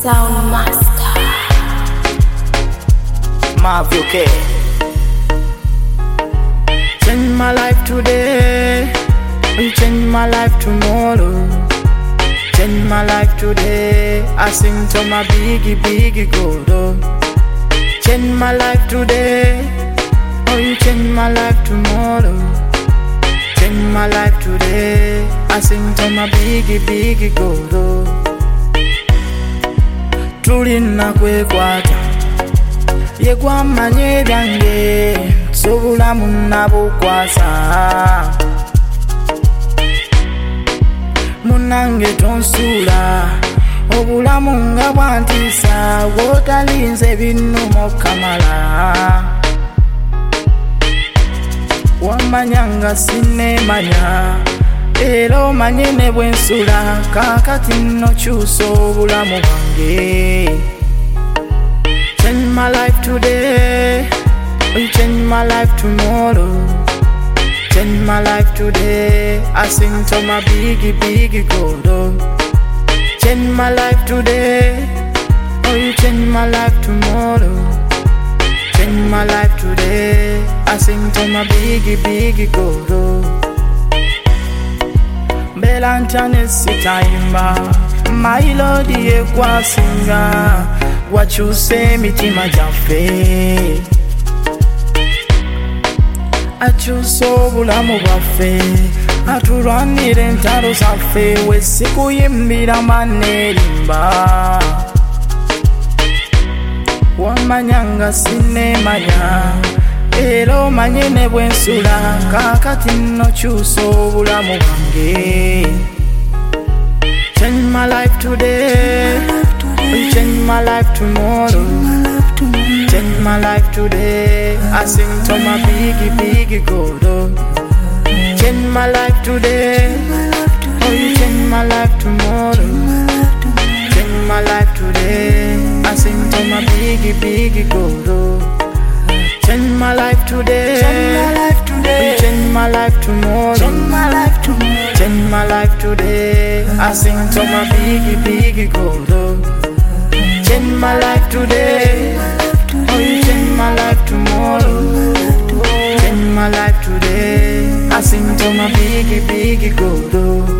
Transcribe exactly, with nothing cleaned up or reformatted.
Sound Master Marvio K. Change my life today, will change my life tomorrow. Change my life today, I sing to my biggie, biggie God. Change my life today, oh you change my life tomorrow. Change my life today, I sing to my biggie, biggie God. Tulina kwekwata yegwa manye byange sobula munabukwasa munange tonsula obulamu nga bwantisa wotalinze binumo kamala wamanyanga sinemanya ero manyene bwensula kakati no chuso obulamu bwange. Change my life today, will change my life tomorrow. Change my life today, I sing to my biggie, biggie God. Change my life today, oh you change my life tomorrow. Change my life today, I sing to my biggie, biggie God. Belantane sitaimba, my lord ye kwa singa. What you say mitima jafe achuso bulamu bwaffe atulwanira entalo zaffe wesikuyimbira manerimba wamanyanga sinemanya ero manyene bwensula kakati no chuso bulamu bwange. Change my life today, will change my life tomorrow. Change my life today, I sing to my biggie, biggie God. Change my life today, oh you change my life tomorrow. Change my life today, I sing to my biggie, biggie God. Change my life today, will change my life tomorrow. Change my life today, I sing to my biggie, biggie God. Change my life today, oh you change my life tomorrow. Change my life today, I sing to my biggie, biggie God.